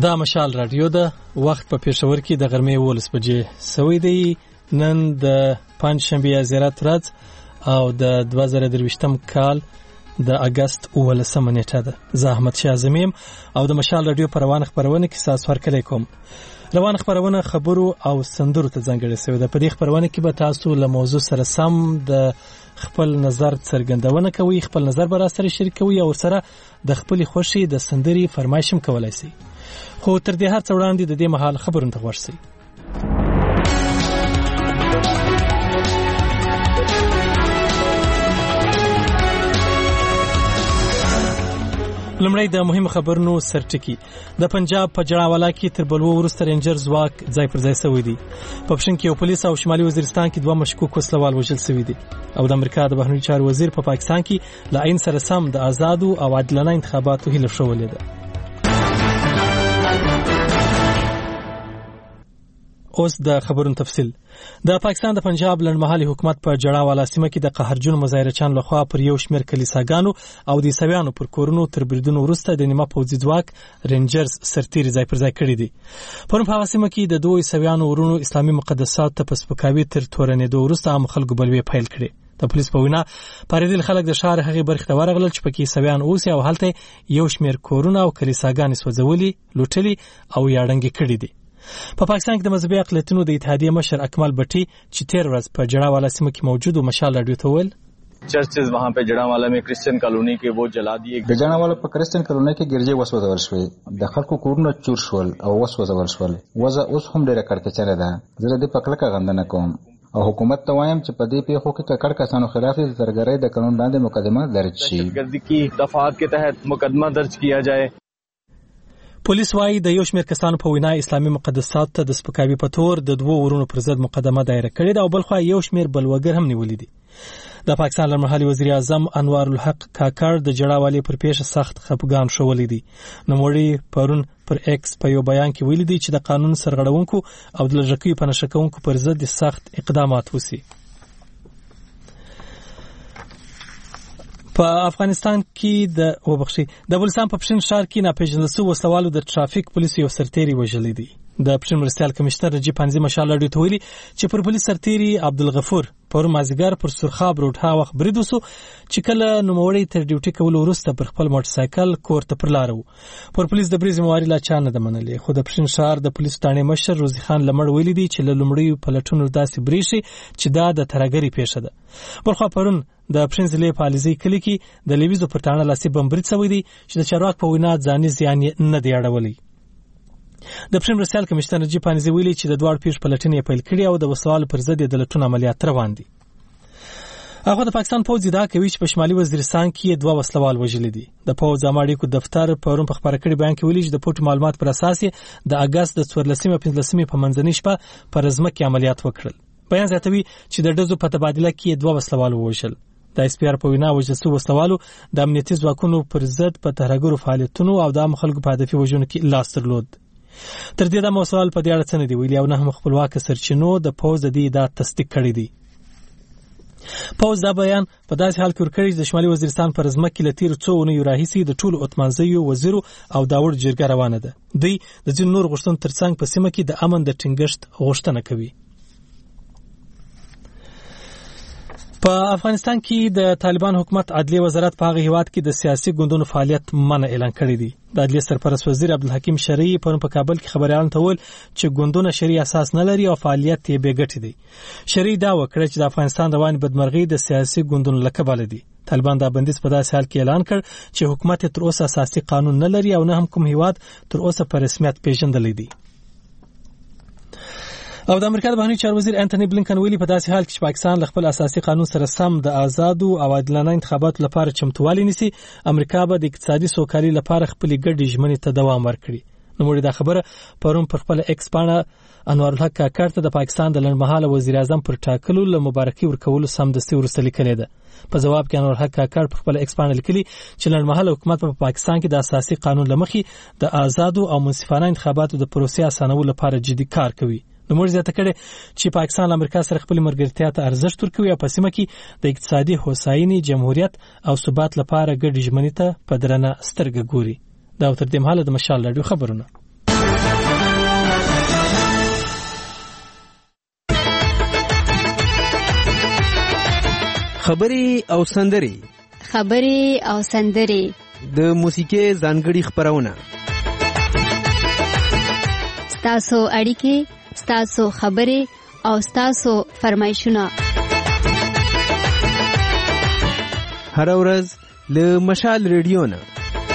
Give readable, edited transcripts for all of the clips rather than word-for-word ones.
دا مشال رادیو ده. وخت په پېښور کې د غرمې 12 بجې سوی دی. نن د پنجشنبه زیارت ورځ او د 2023م کال د اگست 18 نیټه ده. زه احمد شاه زمیم او د مشال رادیو پروانه خبرونه کې تاسو ورکړی کوم. روان خبرونه خبرو او سندرو ته ځانګړې شوې ده. په دې خبرونه کې به تاسو له موضوع سره سم د خپل نظر څرګندونه کوي، خپل نظر به را سره شریکوي او سره د خپل خوښي د سندري فرمایشم کولای شي. خو تر دې هر څه وړاندې د دې مهال خبرونه ته ورسئ. لمړی د مهم خبرونو سرټکی. د پنجاب په جړاوالا کې تر بلوو وروسته رینجر ځواک ځای پر ځای شوی دی. په پښین کې یو پولیس او شمالي وزیرستان کې دوه مشکوک وسلوال وژل شوي دي. او د امریکا د بهرنیو چارو وزیر په پاکستان کې له عین سره سم د آزادو او عادلانه انتخاباتو هیله شولې ده. اوس د خبرونو تفصیل. د پاکستان د پنجاب لنډمهالي حکومت په جړاوالا سیمه کې د قهرجن مظاهرچیانو لخوا پر یو شمېر کلیساګانو او د عیسویانو پر کورونو تر بریدونو وروسته د نیمه پوځي ځواک رینجرز سرتیري ځای پر ځای کړي دي. پرون په هغه سیمه کې د دوه عیسویانو ورونو اسلامي مقدسات ته په سپکاوي تر تورنېدو وروسته عام خلکو بلوي پیل کړي. د پولیس په وینا پاریدل خلک د ښار هغې برخې ته ورغلل چې پکې عیسویان اوسي او هلته یو شمېر کورونه او کلیساګانې سوځولي، لوټلي او یاړنګې کړي دي. په پاکستان کې د مذهبي اقلیتونو د اتحادیې مشر اکمل بټي چې تیر ورځ په جړاوالا سیمه کې موجود و مشال رادیو ته وویل چرچز वहां पे जड़ावाला में क्रिश्चियन कॉलोनी के वो जला दिए. د جړاوالا په क्रिश्चियन کالوني کې ګرځي وسوځول شوې، د خلکو کورونه چور شول او وسوځول شول. وضع اوس هم ډېره کړکېچنه ده. زه د پکلکه غندنه کوم او حکومت ته وایم چې په دې پیښو کې ککړ کسانو خلاف د ترګرۍ د قانون لاندې مقدمه درج شي. دهشتګردي کی دفعات के तहत मुकदमा दर्ज किया जाए. پولیس وايي د یو شمېر کسانو په وینا اسلامي مقدسات ته د سپکاوي په تور د دوه ورونو پر ضد مقدمه دایره کړې ده او بلخوا یو شمېر بلوګر هم نیولي دي. د پاکستان لمرحالي وزیر اعظم انوار الحق کاکړ د جړاوالي پر پیښه سخت خفګان شولی دی. نوموړي پرون پر ایکس په یو بیان کې ویلي دي چې د قانون سرغړونکو او د لږکیو په نشه کوونکو پر ضد سخت اقدامات وشي. په افغانستان کې د بلوچستان په پښین ښار کې ناپېژندل شوي وسلوالو د ټرافیک پولیسو یو سرتیري وژلی دی. د پښین مرستیال کمشنر نجیب پانزي مشال رادیو ته ویلي چې پر پولیس سرتیري عبدالغفور پر مازیګر پر سرخاب روډ ها وخت برید وسو چې کله نوموړی تر ډیوټي کولو وروسته پر خپل موټرسایکل کور ته پر لار و. پر پولیس د بریز مواري لا چا نه ده منلې، خو د پښین ښار د پولیسو تاڼې مشر روزي خان لمړ ویلي دی چې له لومړیو پلټونو داسې بریښي چې دا د ترهګرۍ پیښه ده. بلخوا پرون د پښین ضلع په علیزي کلي کې د لیویزو پر تاڼه لاسي بم برید شوی دی چې د چارواک په وینا ځاني زیان یې نه دی اړولی. د پښین مرستیال کمشنر نجیب پانزي ویلي چې د دواړو پیښو پلټنې پیل کړي او د وسوالو پر ضد د لټون عملیات روان دي. هغه د پاکستان پوځ ادعا کوي چې په شمالي وزیرستان کې دوه وسلوال وژلي دي. د پوځ اماړیکو دفتر پرون په خبره کړي بیان کې ویلي چې د پټو معلومات پر اساس د اگست د 14 او 15 په منځنۍ شپه پر ځمکې عملیات وکړل. بیان زیاتوي چې د ډزو په تبادله کې دوه وسلوال ووژل. د اسپیار په وینا وژل شوي وسلوالو د امنیتي ځواکونو پر ضد په ترهګرو فعالیتونو او د عامو خلکو په هدفي وژنو کې لاس درلود. تر دې د موسوال په دې اړه څه نه دی ویلي او نه هم خپلواک سرچینو د پوځ د دې ادعا تصدیق کړی دی. پوځ دا بیان په داسې حال کې ورکړی چې د شمالي وزیرستان پر ځمکه له تیر څو اونیو راهیسې د ټولو اتمانځیو وزیرو او داوړ جرګه روانه ده. دوی د ځینو نور غوښتنو ترڅنګ په سیمه کې د امن د ټینګښت غوښتنه کوي. په افغانستان کې د طالبان حکومت عدلیه وزارت په هغه هیواد کې د سیاسي ګوندونو فعالیت منع اعلان کړی دی. د عدلیه سرپرست وزیر عبدالحکیم شرعي پرون په کابل کې خبريالانو ته وویل چې ګوندونه شرعي اساس نه لري او فعالیت یې بې ګټې دی. شرعي دا وکړه چې د افغانستان روانې بدمرغي د سیاسي ګوندونو له کبله دی. طالبان دا بندیز په داسې حال کې اعلان کړ چې حکومت تر اوسه اساسي قانون نه لري او نه هم کوم هیواد تر اوسه په رسمیت پیژندلی دی. او د امریکا د بهرنیو چارو وزیر انټونی بلینکن ویلي په داسې حال کې چې پاکستان له خپل اساسي قانون سره سم د آزادو او عادلانه انتخاباتو لپاره چمتووالی نیسي، امریکا به د اقتصادي سوکالۍ لپاره خپلې ګډې ژمنې ته دوام ورکړي. نوموړي دا خبره پرون پر خپل ایکس پاڼه انوار الحق کاکړ ته د پاکستان د لنډمهاله وزیر اعظم پر ټاکلو له مبارکي ورکولو سمدستي وروسته لیکلې ده. په جواب کې انوار الحق کاکړ په خپل ایکس پاڼه لیکلي چې لنډمهاله حکومت په پاکستان کې د اساسي قانون لمخې د آزادو او منصفانه انتخاباتو د پروسې اسانولو لپاره جدي کار کوي. نوموړي زیاته کړې چې پاکستان له امریکا سره خپل ملګرتیا ته ارزښت ورکوي او په سیمه کې د اقتصادي هوساینې، جمهوریت او ثبات لپاره ګډې ژمنې ته په درنه سترګه ګوري. دا تر دې مهاله د مشال رادیو خبرونه. خبرې او سندرې د موسیقۍ ځانګړي خپرونه ستاسو اړیکې ستاسو خبرې او ستاسو فرمایشونه هر ورځ له مشال ریډیو نه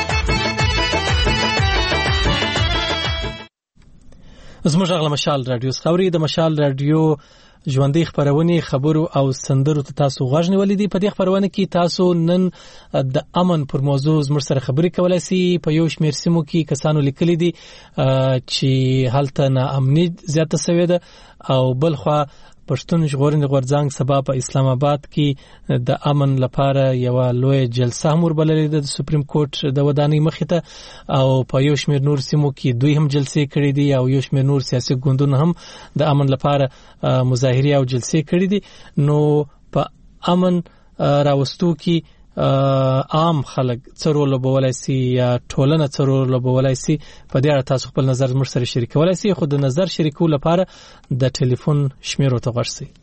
زموږ غږ مشال رادیو خبرې د مشال رادیو ژوندۍ خبرونه خبرو او سندرو ته تاسو غوږ نیولې دي. په دې خبرونه کې تاسو نن د امن پر موضوع زموږ سره خبرې کولای شئ. په یو شمېر سیمو کې کسانو لیکلي دي چې هلته ناامني زیاته شوې ده او بلخوا پښتون ژغورنې غورځنګ سبا په اسلام آباد کې د امن لپاره یو لوی جلسه هم وربللې ده د سپریم کورټ د ودانۍ مخې ته او په یو شمېر نور سیمو کې دوی هم جلسې کړې دي او یو شمېر نور سیاسي ګوندونه هم د امن لپاره مظاهرې او جلسې کړې دي. نو په امن راوستو کې عام خلک څه رول لوبولای شي یا ټولنه څه رول لوبولای شي په دې اړه تاسو خپل نظر موږ سره شریکولای شئ. خو د نظر شریکولو لپاره د ټلیفون شمیرو ته غوږ شئ.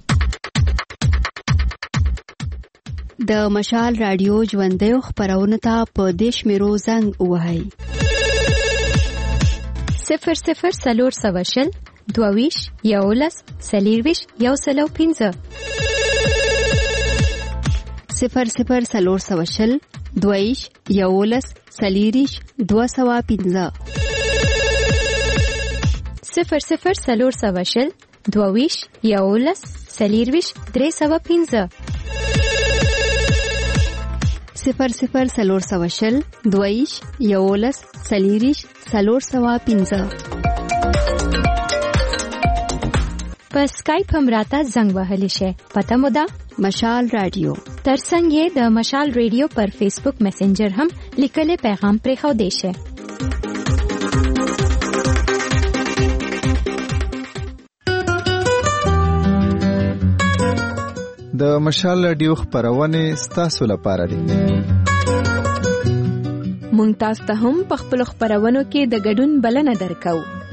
د مشال رادیو ژوندۍ خبرونه ته په دې شمیرو زنګ ووهئ 00 22 11 40 115 00 420 22 11 40 215 00 420 22 11 40 315 00 420 22 11 40 315 په سکایپ هم راته زنګ وهلی شي. پته مو ده مشال رادیو ترڅنګ یې د مشال ریډیو پر فیسبوک میسنجر هم لیکلي پیغام پرېښو دی شي. د مشال رادیو خبرونه ستاسو لپاره دي. مونږ تاسو ته هم په خپل خبرونو کې د ګډون بلنه درکو.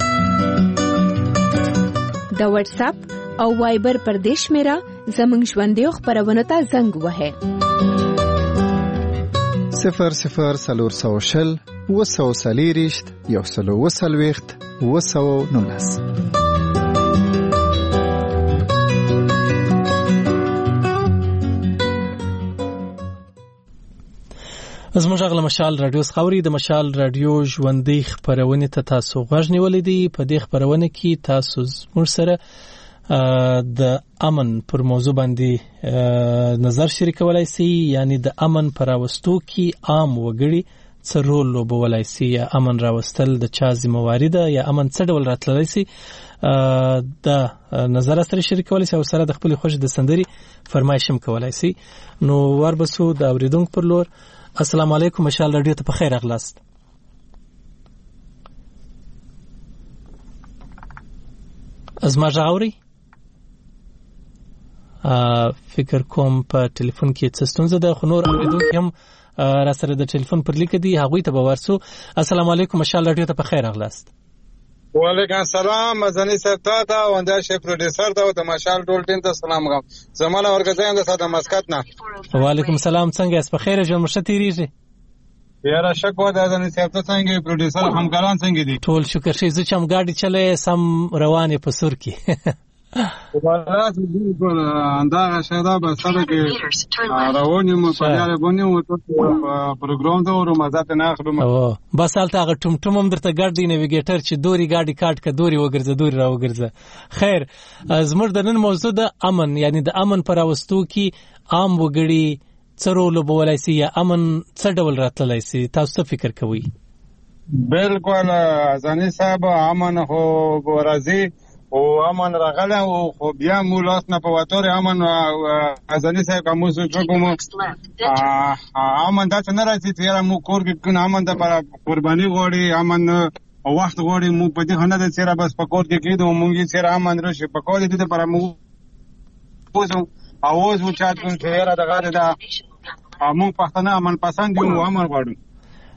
د واتس اپ او وایبر پر دیش میرا زمنګ ژوندۍ خبرونه ته زنګ وهه 00 420 240 120 219 زموږ غږ مشال رادیو خبرې د مشال رادیو ژوندۍ خبرونه ته تاسو غوږ نیولې دي. په دې خبرونه کې تاسو موږ سره د امن پر موضوع باندې نظر شریکولای شئ. یعنی د امن پر راوستو کې عام وګړي څه رول لوبولای شي یا امن راوستل د چا ذمہواری ده یا امن څه ډول راتللی شي د نظر سره شریکولای شئ او سره د خپل خوښ د سندري فرمایش هم کولای شئ. نو وربسو د اوریدونکو پر لور السلام علیکم مشال رادیو ته په خیر اغلاست. ازما ژغوري فکر کوم په ټلیفون کې څه ستونزه ده. خو نور اوریدونکو هم را سره د ټلیفون پر لیک دي هغوی ته به ورسو. السلام علیکم مشال رادیو ته په خیر اغلاست. وعلیکم السلام مزنی صاحب ته وندا شي پروډوسر ته د مشال ټول ټیم ته سلام غم زماله ورګزایم د ساده مسکت نه. وعلیکم السلام څنګه اس په خیر ژوند مشه تیریږي یاره شکو د ځنی صاحب ته څنګه پروډوسر همکاران څنګه دي ټول شکر شي زه چم ګاډي چلې سم روانه په سر کې والله بالکل اندازه شاده به سره کې راونی مو په یاره باندې مو پروګرام ته ورو مزه نه اخلم او بس حالت هغه ټم هم درته ګاډي نیویګیټر چې دوری ګاډي کاټ ک دوری وګرځه دوری را وګرځه. خیر زموږ د نن موضوع د امن یعنی د امن پر واستو کې عام وګړي څه رول لوبولای شي یا امن څه ډول راتللی شي تاسو فکر کوئ؟ بالکل ځاني صاحب امن هو ګورازي او امن راغله او خو بیا مو لاس نه په واتور امن ځاني صاحب کوم څه کوم امن دا څنګه راځي چې مو کور کې کنه امن د پر قرباني غوړي امن وخت غوړي مو په دې خنه د سیره بس په کور کې کېدو مونږی سیره امن راشي په کور دې پر مو پوزو اواز و چات کوم چې را دغه دا مونږ پښتنه امن پسند یو امن غواړو.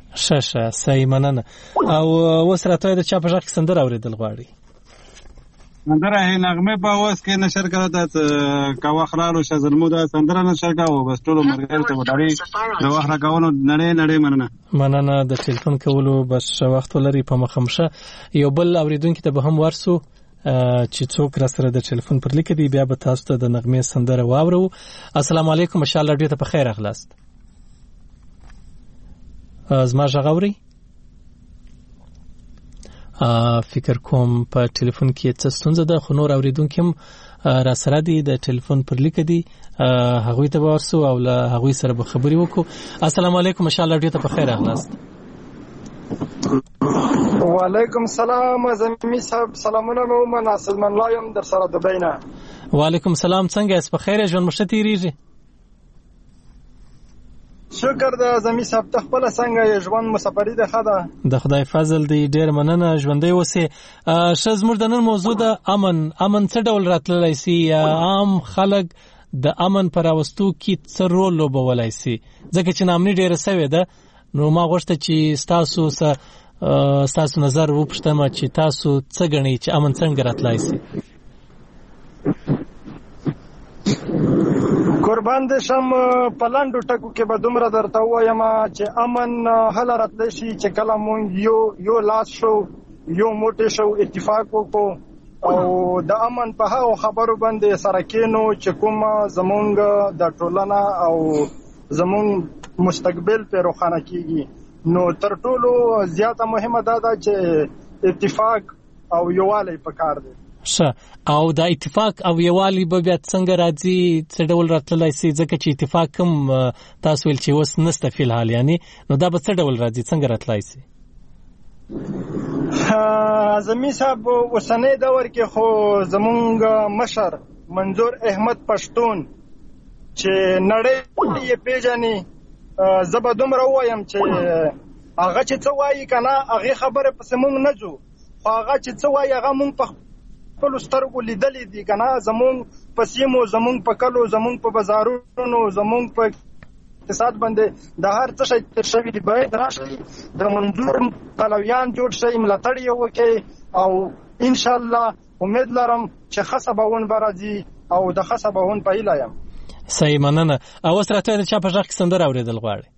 شه صحیح مننه. او وسره ته د چا په ځخ سندر اوریدل غواړي؟ سندره هي نغمه په اوس کې نشر کړه ته کا واخرالو شزلمو دا سندره نشر کاوه بس ټول مرګ ته وډاري د واخره کاونو نړۍ مننه د ټلیفون کولو بس وخت ولري په مخمشه یو بل اوریدونکو ته به هم ورسو چې څوک را سره د ټلیفون پر لیک دی بیا به تاسو ته د نغمه سندره واورو. السلام علیکم ان شاء الله ډیر ته په خیر اخلاص زما ژغوري فکر کوم په ټلیفون کې څه ستونزه ده خو نور اوریدونکو هم را سره دي د ټلیفون پر لیک دي هغوی ته ورسو او له هغوی سره به خبري وکړو. السلام علیکم ان شاء الله ډیر ته په خیر اخلاص. وعلیکم السلام زمي صاحب سلامونه مو مناسب من لایم در سره د بینه. وعلیکم السلام څنګه اس په خیر ژوند مشته تیریږي؟ شکر د زمي صاحب ته خپل څنګه ژوند مسافري ده خدا د خدای فضل دی ډیر مننه ژوندۍ اوسه. شزمر د نن موضوع د امن څه ډول راتللی سي عام خلک د امن پر واستو کې څه رول لوبولای سي ځکه چې نامني ډیره سوي ده نو ما غوښته چې تاسو نظر وپښتم چې تاسو څه غنئ چې امن څنګه راتلای سي؟ قربان دې شم په لاندو ټکو کې به دومره درته وایم چې امن هله راتلی شي چې کله مونږ یو لاس شو یو موټی شو اتفاق وکړو او د امن په هغو خبرو باندې سره کېنو چې کوم زمونږ د ټولنه او زمونږ مستقبل په روښانه کېږي نو تر ټولو زیاته مهمه ده چې اتفاق او یووالی پکار دی. او د اتفاق او یووالی به بیا څنګه راځي څه ډول راتللی سي ځکه چې اتفاق هم تاسو ویل چې اوس نسته فی الحال یعنی نو دا به څه ډول راځي څنګه راتلای سي؟ زمي صاحب اوسنی دور کې خو زمونږ مشر منظور احمد پښتون چې نړۍ یې پیژني زه به دومره ووایم چې هغه چې څه وایي که نه هغې خبرې پسې مونږ نه ځو خو هغه چې څه وایي هغه مونږ په خپلو سترګو لیدلي دي که نه زمونږ په سیمو زمونږ په کلو زمونږ په بازارونو زمونږ په اقتصاد باندې د هر څه شی تیر شوي دي باید راشئ د منظور پلویان جوړ شئ ملاتړ یې وکړئ او انشاءالله امید لرم چې ښه سباون به راځي او د ښه سباون په هیله یم. صحیح مننه. اوس راته د چا په غږ کې سندره اورېدل غواړئ؟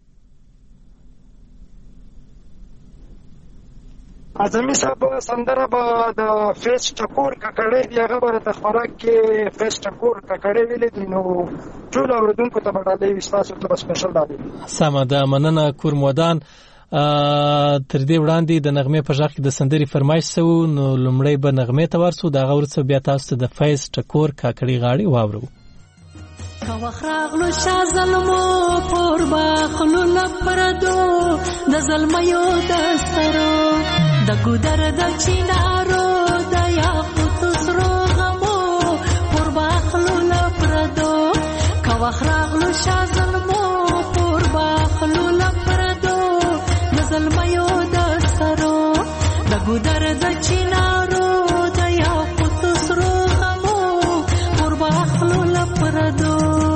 زمي صاحب سندره به د فیس ټکور ککړې دی هغه به د خوراک کې فیس ټکور ککړې ویلې دي نو ټول اوریدونکو ته به ډالۍ وي ستاسو ته به سپیشل ډالۍ. سمه ده مننه کورمودان. تر دې وړاندې د نغمې په غږ کې د سندرې فرمایش سو نو لومړی به نغمې ته ورسو د هغه وروسته بیا تاسو ته د فیس ټکور ککړې غاړې واورو. کواخراغلو شا ظلمو پور باخلو لپردو د ظلمیو دسترو د ګودر د چینارو د یاقوت سرو غمو پور باخلو لپردو کواخراغلو شا ظلمو پور باخلو لپردو د ظلمیو دسترو د ګودر د چینارو د یاقوت سرو غمو پور باخلو لپردو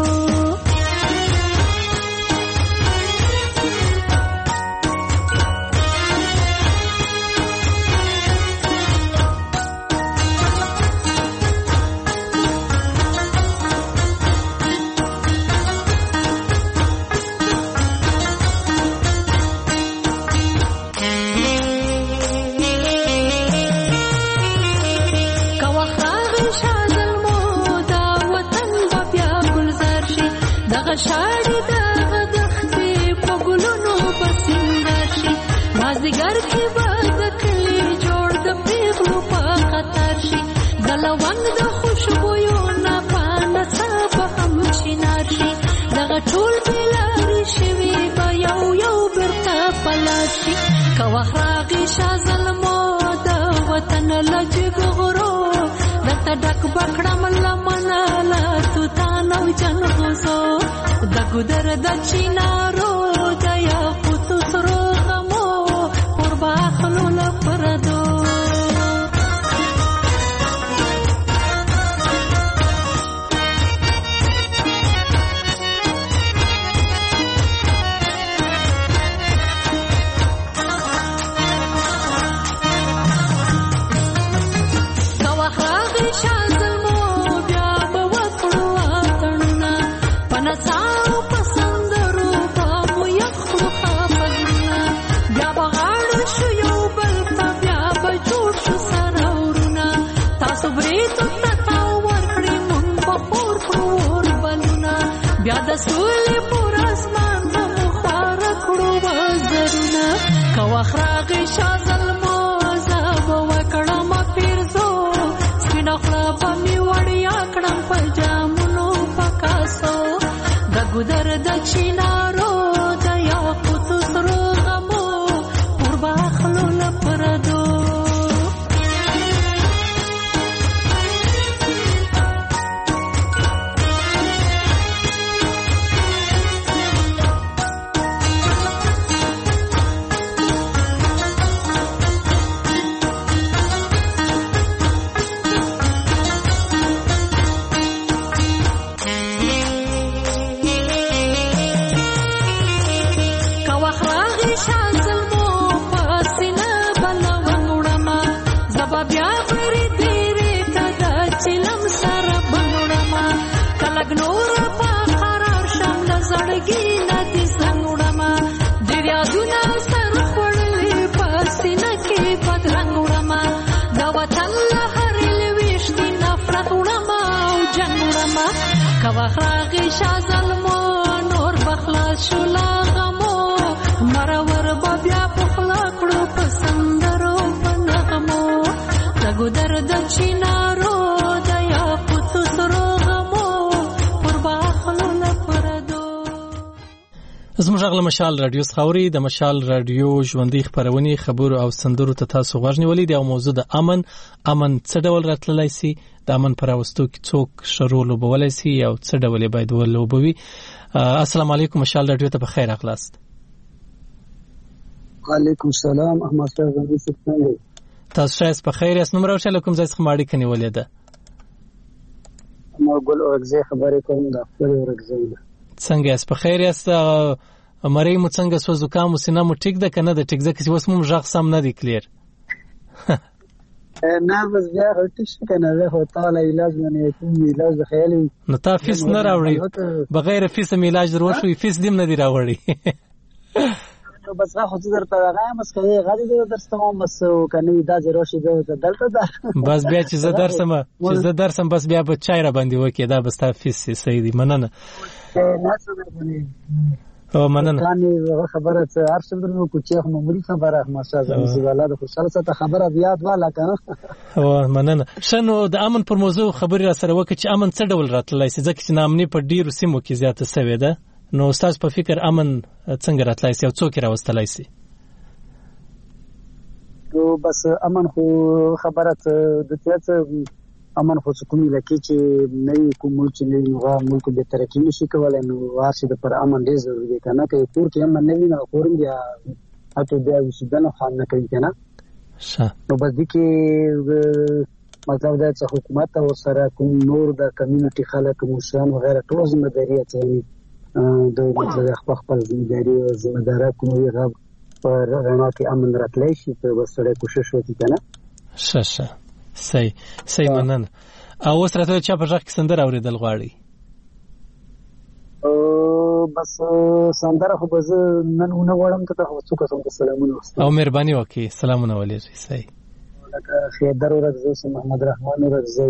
شاړې دغه دښتې په ګلونو به سینګار شي مازدیګر کې به د کلي جوړ د پیغلو په خطر شي د لونګ د خوشبویو نه په نڅا به هم شینار شي دغه ټول بېلارې شوي به یو یو بېرته په لاس شي که وخت راغی شا ظلمو د وطن له جګ غرو درته ډک به کړم لمنه له توتان او جنغوزو د ګودر د چینارو د یاقوت سرو غمو پور باخلو لپردو که وخت راغی سولې پر اسمان مخوار کړو وزرونه کواخ راغی شاه ظلمو زاب وکړم پیرزو سپینه خوله به مې وړیا کړم په جامونو پکاسو د ګودر د چینارو د یاقوتو سرو غمو پر باخلو له پردو کواخراغی شاه ظلمو نور بخلاص شولا غمو مرور بیا پخلا کړو پسندرو پنغمو دغو درد چینارو د یاقوتو سرو غمو پر باخلو لپردو. زموږ غږ له مشال رادیو څخه اورئ. د مشال رادیو ژوندۍ خپرونې خبرو او سندرو ته تاسو غوږ نیولئ دي او موضوع د امن څه ډول راتللی سي، د امن پر راوستو کې څوک ښه رول لوبولی سي او څه ډول یې باید ولوبوي. السلام علیکم، مشال رادیو ته په خیر راغلاست. وعلیکم السلام، احمد شاه غنی څنګه تاسو شایست په خیر یاست؟ نوم راوښیه له کوم ځای څخه مو اړیکه نیولې ده؟ ما ګل اورګزی خبرې کوم د خپل اورګزی. څنګه یاست؟ په خیر یاست؟ مرۍ مو څنګه سو؟ زکام مو سینه مو ټیک ده که نه ده ټیک؟ ځکه چې اوس مو غږ سم نه دی کلیر. نه بس بیا ټیک شي که نه زه خو تاله علاج منې کوم علاج د خیالي نو تا فیس نه راوړئ؟ بغیر فیس هم علاج در وشوي، فیس دې هم نه دی راوړی. نو بس خو زه درته راغیم بس که غږ دې درسته وم بس که نه وي دا ځای راشي زه دلته ده بس بیا چې زه درسم بس بیا به چای را باندې وکړې، دا به ستا فیس صحیح دی. مننه. مننه. خبره څه هر څه درنو کوچې خو معمولي خبره ماشا زموږ والا د خوشاله سره خبره بیا والا کنه. مننه. شنو د امن پر موضوع خبرې را سره وکړه چې امن څه ډول راتللی سي، ځکه چې ناامني په ډیرو سیمو کې زیاته سوې ده. نو ستاسو په فکر امن څنګه راتللی سي او څوک یې راوستلی سي؟ بس امن خو خبره د تیاڅ امن خو کوم علاقې چې نه کوم ملک چې نه نو ملک به ترقی نشي کولای، نو واسي د پر امن ډیر ضروري دی کنه. که کور کې امن نه وي نو کورم بیا اته بیا وسیدنه خان نه کوي کنه. نو بس دي کې مطلب دا چې حکومت او سره کوم نور د کمیونټي خلک مشران وغیرہ ټول ذمہ داری اچوي د مطلب خپل ذمہ داری او ذمہ دارا کوم یو پر رڼا کې امن راتلی شي په وسره کوشش وکړي کنه. صحیح مننه. او اوس راته چا په ځخ کې سندره اوریدل غواړي؟ بس سندره خو بز نن نه غواړم ته څوک سلامونه او مهرباني وکړي سلامونه ولېږي. صحیح. لکه خیدر ورغزی سو، محمد رحمان ورغزی،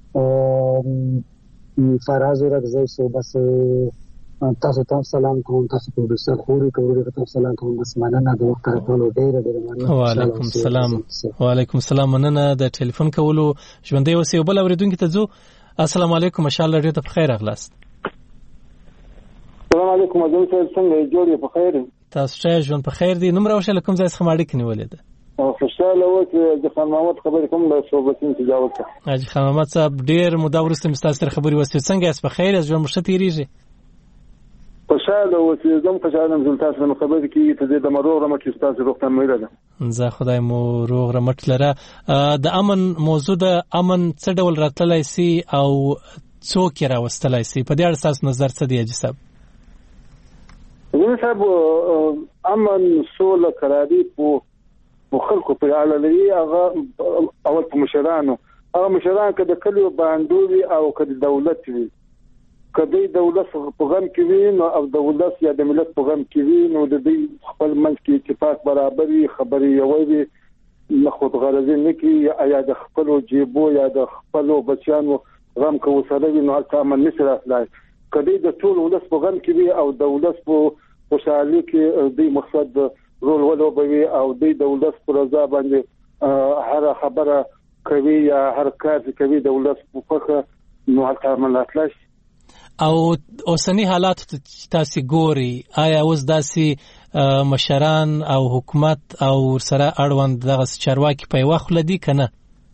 فراز ورغزی سو. بس تاسو ته سلام کوم، تاسو په ډېر خوري کوي ته سلام کوم. بس مننه د وخت راکولو ډېر مننه. وعلیکم السلام. وعلیکم السلام. مننه د ټلیفون کولو. ژوندۍ اوسئ. بل اوریدونکو ته ځو. السلام علیکم، مشال رادیو ته په خیر راغلاست. السلام علیکم، اذن صاحب څنګه جوړ یې؟ په خیر. تاسو شه ژوند په خیر دی. نوم راوښیه له کوم ځای څخه اړیکه نیولې ده؟ خوشاله و چې د خان محمد خبرې کوم له صحبتین تجاوز ته. حاجی خان محمد صاحب ډېر موده وروسته مې ستاسو سره خبرې وسوې. څنګه یاست؟ په خیر یاست؟ ژوند مو ښه تېرېږي؟ خوشاله و چې زم خوشاله یم تاسو سره خبرې کیږي ته د روغ رمټ تاسو روغتیا مېره ده. زه خدای مو روغ رمټ لره. د امن موضوع د امن څه ډول راتللی سي او څوک یې راوستلی سي؟ په دې اړه ستاسو نظر څه دی حاجي صاحب؟ زموږ صاحب امن سوله قراري په خلکو په اړه لري. هغه اول په مشرانو، هغه مشران که د کلیو باندې او که د دولت وي، که د دولت په غم کې وي نو او دولت یا د ملت په غم کې وي نو د دې خپل منځ کې اتفاق برابر وي، خبرې یوې وي، نه خودغرضي نه کوي، یا د خپلو جیبو یا د خپلو بچیانو غم که وسره وي نو هلته امن نشي راتلی. کدی د ټول ولس په غم کې وي او د ولس په خوشحالي کې د مقصد رول ولوبوي او د ولس پر رضا باندې هر خبره کوي یا هر کار کوي د ولس په فخر نو هلته عملاتلاش. او اوسنی حالات تاسو ګوري آیا اوس داسې مشران او حکومت او سره اړوند دغه چارواکي په وخت لدی کنه؟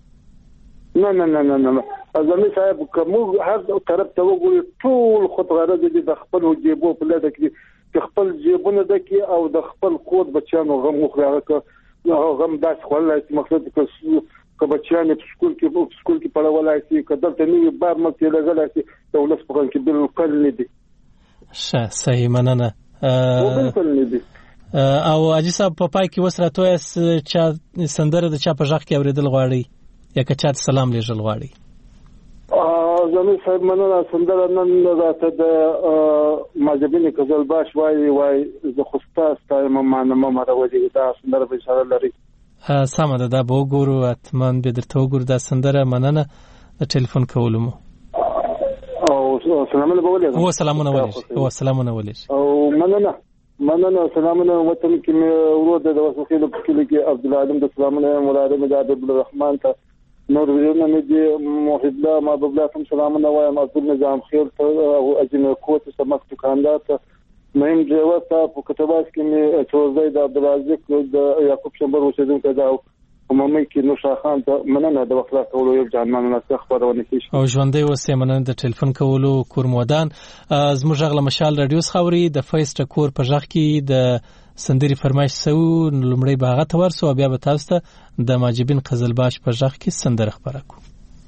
نه ازمي صاحب کوم هر طرف ته وګوري ټول خودغرض دي د خپل جيبو په لټه کې خپل جيبونه د کې او د خپل قوت بچانو غم مخراغه غم داس خلای مقصد که بچیان په سکول کې پړولای شي کله ته نیو بار مکه لګلای شي دولت په کې بالکل نه دي. صحیح مننه. بالکل نه دي. او اجي صاحب په پای کې وسره توې چې سندره د چا په ځخ کې اوریدل غواړي یا که چا سلام لېږل غواړي؟ زمي صاحب مننه. سندره نن راته د ماجبین قزلباش وای زه خوستا ستایم مانه راوځي دا سندره به اشاره لري. سمه ده دا به وګورو اتمن به درته وګورو دا سندره. مننه د ټلیفون کولو مو او سلامونه به ولې او سلامونه ولې او مننه سلامونه وطن کې مې ورود د وسخیلو په کې عبد العالم د سلامونه مولانا مجد عبد الرحمن ته نور ویونه مې دي موحد الله ما ببلاتم سلامونه وایم عبد النظام خیر ته او اجنه کوت سمک دکاندار ته مهم جواب ته په کتاباس کې مې توزای د عبدالعزیز د یعقوب شمبر اوسیدونکو دا عمومي کې نو شاخان ته مننه د وخت راکولو یو جانانه خبرونه کیږي او ژوندې وسه مننه د ټلیفون کولو کورمودان زموږ غل مشال رادیو خوري د فیس ټکور په ځخ کې د سندري فرمایش سو لمړی باغه تور سو بیا به تاسو ته د ماجبین قزلباش په ځخ کې سندره خبره کو.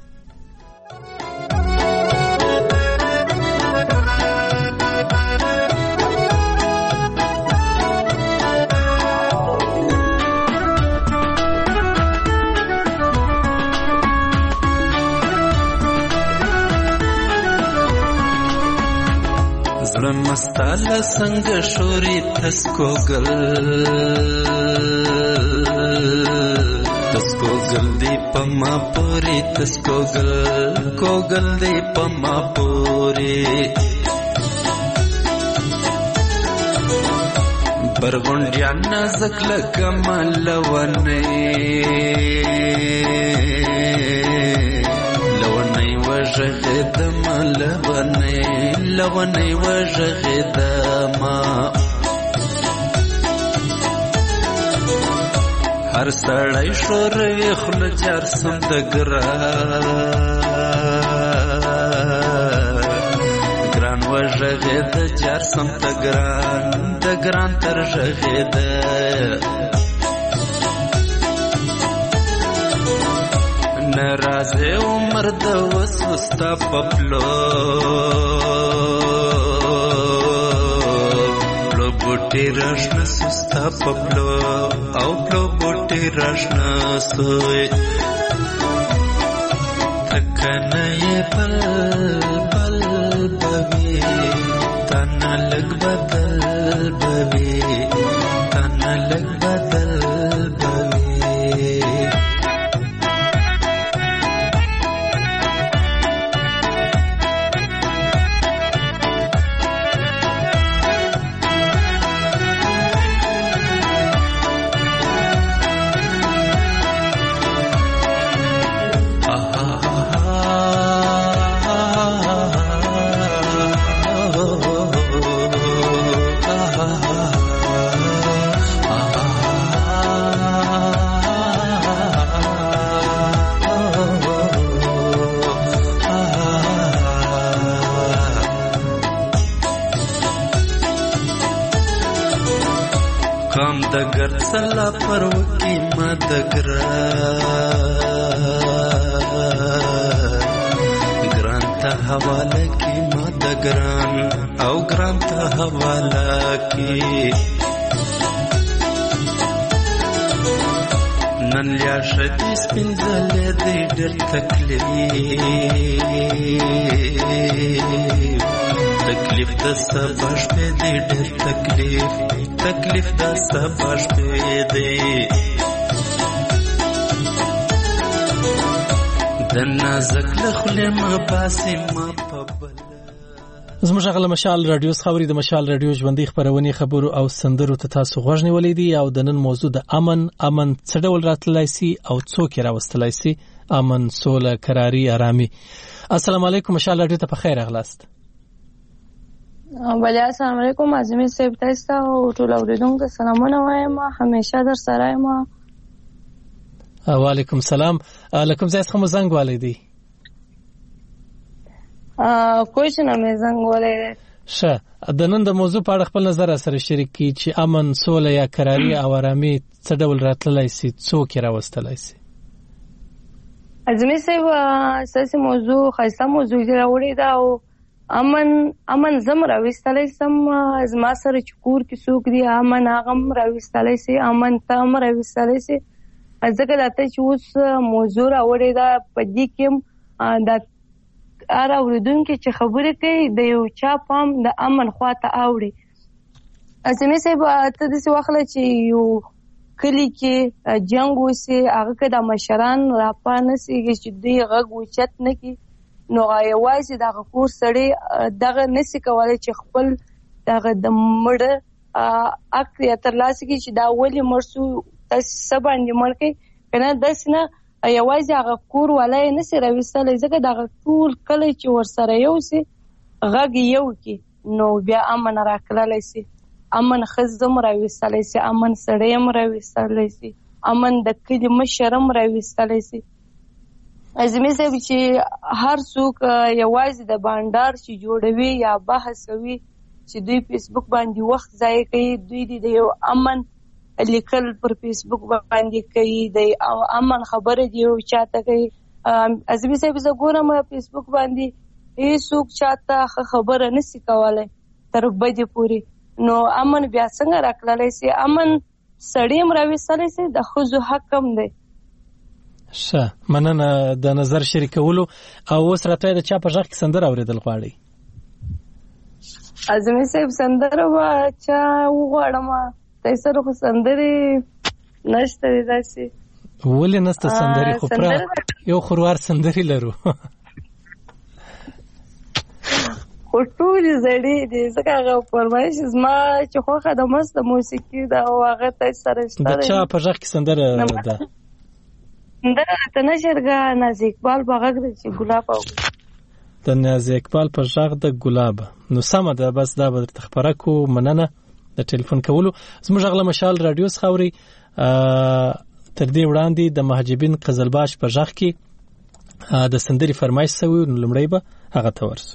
مستاله څنګه شوري تسکوګل دی پما پوری تسکوګل دی پما پوری برغونډیا نازک لکمل ونه وژغدم لونی وژغدم هر سړی شوروي خل جار سم د ګران وژغد جار سم د ګران تر ژغد نرازه عمر د وسوستا پپلو پلو بوټي راشنا سستا پپلو او پلو بوټي راشنا سوی تکنه بل بوي تنه لګ بدل بوي تنه لګ بدل بوي دگر سلا پر وکی ما گران تا حواله کی ما دگران او گران تا حواله کی نن لیا شدی سپینزل دی ډېر تکلیف د سبا شپې دی ډېر تکلیف د سبا شپې دی د نازک لخلې ما باسي ما په بل زموږ غل مشال رادیو خبري د مشال رادیو ژوندۍ خبرونه خبرو او سندرو ته تاسو غوښنی ولیدي او د نن موضوع د امن څه ډول راتلای سي او څوک راوستلای سي امن سوله قراري آرامي. السلام علیکم مشال رادیو ته په خیر اغلاست. بله السلام علیکم عظیمی صاحب تاسو او ټول اوریدونکو سلامونه وایم همیشه در سره یم. وعلیکم السلام. لکم زیات خمو زنګ والیدي کوښښ نه مې زنګ ولې شه د نن د موضوع په اړه خپل نظر سره شریک کی چې امن سوله یا قراري او آرامي څه ډول راتللی سي څوک راوستلای سي. عظیمی صاحب اساسي موضوع خاصه موضوع راوړی دا او امن زم راوستلای سم زما سره چکور کې څوک دی امن هغه راوستلای سي امن تام راوستلای سي ځکه دته چې اوس موضوع راوړی دا پدې کې دا اره اوریدونکو چې خبرې کوي د یو چا پام د امن خواته اوړي. اسمه صاحب ته د څه وخت چې یو کلی کې جنگ وسی هغه کې د مشران راپانه سیږي چې دوی غږ وچت نه کی نو غوایي دغه کور سړی دغه نسی کولای چې خپل دغه د مړ اک یا تر لاسه کې چې دا ولی مرسو تاسو سباندې مرکه کنه داسنه یوازې هغه کور ولای نه سره وستلې ځکه دغه ټول کله چې ورسره یو سي غږ یو کی نو بیا امن راکړلای سي امن خزم راوستلای سي امن سړی راوستلای سي امن د کلی مشرم راوستلای سي. ازمه صاحب چې هر څوک یوازې د بانډار چې جوړوي یا بحث کوي چې دوی فیسبوک باندې وخت ضایع کوي دوی د یو امن لیکل پر فیسبوک باندې کوي د امن خبره دی او چاته کوي. ازمه صاحب زه ګورم فیسبوک باندې هیڅوک چاته خبره نسی کولای تر بده پوری نو امن بیا څنګه راکړلای سي امن سړی مراوستلای سي د خزو حق هم دی. شه مننه د نظر شریکولو او اوس راته د چا په ځخ کې سندره اوریدل غواړي. ازمه صاحب سندره وا چا وغواړم تاسو خو سندري نشته داسي ولې نسته سندري خو پر یو خروار سندري لرو خو ټول زړی دي ځکه هغه فرمایش زما چې خوخه د مست موسیقي دا هغه تاسو سره شته د چا په ځخ کې سندره ده دا ته نشرګه ناز اقبال باغ د ګلاب او د ناز اقبال په ځخ د ګلاب نو سم ده بس دا به تخبره کو مننه د ټلیفون کولو. زموږ غل مشال رادیو خبري تر دې وړاندې د مهاجبین قزلباش په ځخ کې د سندري فرمایش سوی لمړی به هغه تورسو.